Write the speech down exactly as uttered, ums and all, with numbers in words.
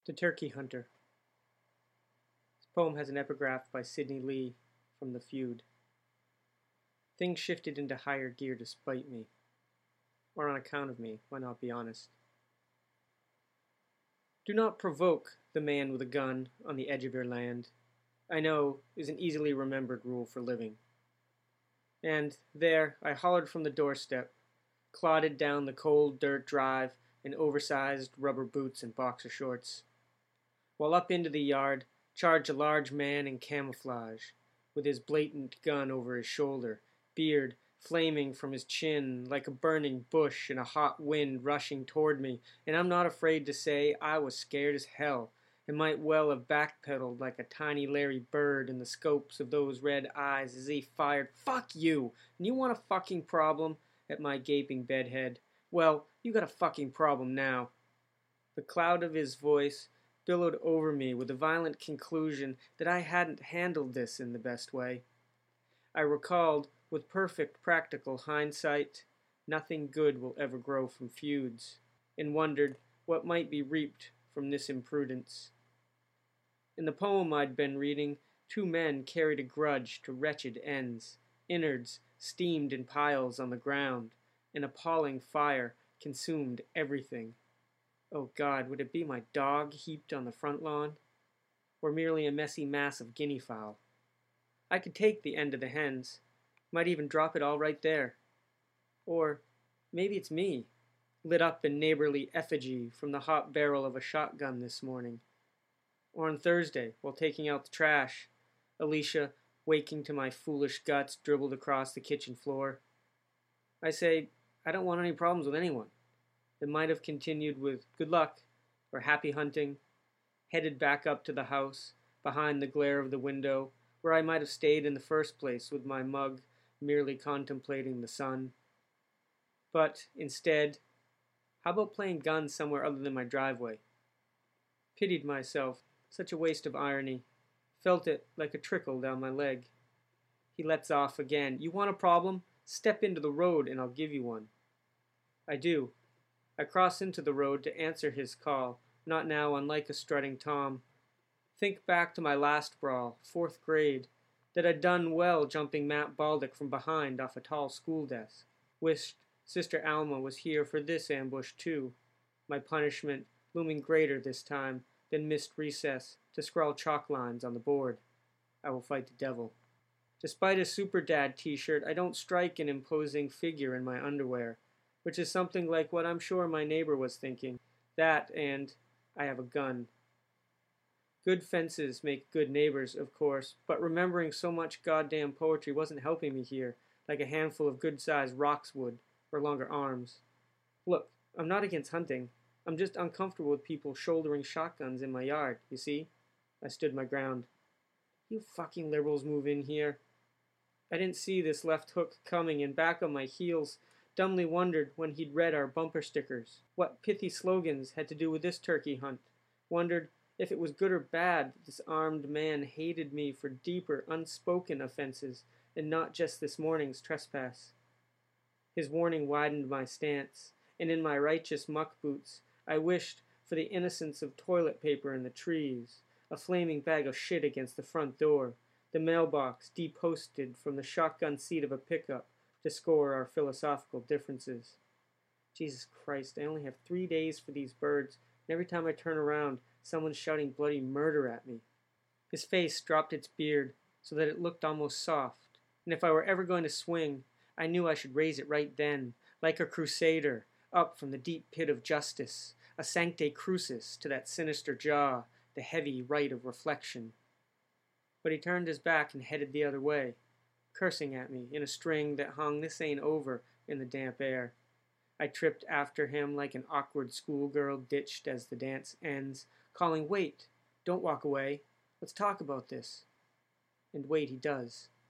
The Turkey Hunter. This poem has an epigraph by Sidney Lee from The Feud. Things shifted into higher gear despite me, or on account of me, why not be honest? Do not provoke the man with a gun on the edge of your land, I know is an easily remembered rule for living. And there I hollered from the doorstep, clodded down the cold dirt drive in oversized rubber boots and boxer shorts, while up into the yard charged a large man in camouflage, with his blatant gun over his shoulder, beard flaming from his chin like a burning bush in a hot wind rushing toward me, and I'm not afraid to say I was scared as hell, and might well have backpedaled like a tiny Larry Bird in the scopes of those red eyes as he fired, "Fuck you! And you want a fucking problem?" at my gaping bedhead. Well, you got a fucking problem now. The cloud of his voice billowed over me with the violent conclusion that I hadn't handled this in the best way. I recalled, with perfect practical hindsight, nothing good will ever grow from feuds, and wondered what might be reaped from this imprudence. In the poem I'd been reading, two men carried a grudge to wretched ends. Innards steamed in piles on the ground. An appalling fire consumed everything. Oh God, would it be my dog heaped on the front lawn? Or merely a messy mass of guinea fowl? I could take the end of the hens. Might even drop it all right there. Or maybe it's me, lit up in neighborly effigy from the hot barrel of a shotgun this morning. Or on Thursday, while taking out the trash, Alicia, waking to my foolish guts, dribbled across the kitchen floor. I say, I don't want any problems with anyone. It might have continued with good luck or happy hunting, headed back up to the house, behind the glare of the window, where I might have stayed in the first place with my mug merely contemplating the sun. But instead, how about playing guns somewhere other than my driveway? Pitied myself, such a waste of irony. Felt it like a trickle down my leg. He lets off again. You want a problem? Step into the road and I'll give you one. I do. I cross into the road to answer his call, not now unlike a strutting Tom. Think back to my last brawl, fourth grade, that I'd done well jumping Matt Baldock from behind off a tall school desk. Wished Sister Alma was here for this ambush too. My punishment looming greater this time than missed recess to scrawl chalk lines on the board. I will fight the devil. Despite a Super Dad t-shirt, I don't strike an imposing figure in my underwear, which is something like what I'm sure my neighbor was thinking. That and I have a gun. Good fences make good neighbors, of course, but remembering so much goddamn poetry wasn't helping me here, like a handful of good-sized rocks would, or longer arms. Look, I'm not against hunting. I'm just uncomfortable with people shouldering shotguns in my yard, you see? I stood my ground. You fucking liberals move in here. I didn't see this left hook coming, and back on my heels, dumbly wondered when he'd read our bumper stickers what pithy slogans had to do with this turkey hunt. Wondered if it was good or bad that this armed man hated me for deeper, unspoken offenses and not just this morning's trespass. His warning widened my stance, and in my righteous muck boots, I wished for the innocence of toilet paper in the trees, a flaming bag of shit against the front door, the mailbox deposted from the shotgun seat of a pickup to score our philosophical differences. Jesus Christ, I only have three days for these birds, and every time I turn around, someone's shouting bloody murder at me. His face dropped its beard so that it looked almost soft, and if I were ever going to swing, I knew I should raise it right then, like a crusader, up from the deep pit of justice, a sancte crucis to that sinister jaw, the heavy rite of reflection. But he turned his back and headed the other way, cursing at me in a string that hung "this ain't over" in the damp air. I tripped after him like an awkward schoolgirl ditched as the dance ends, calling, "Wait, don't walk away, let's talk about this." And wait he does.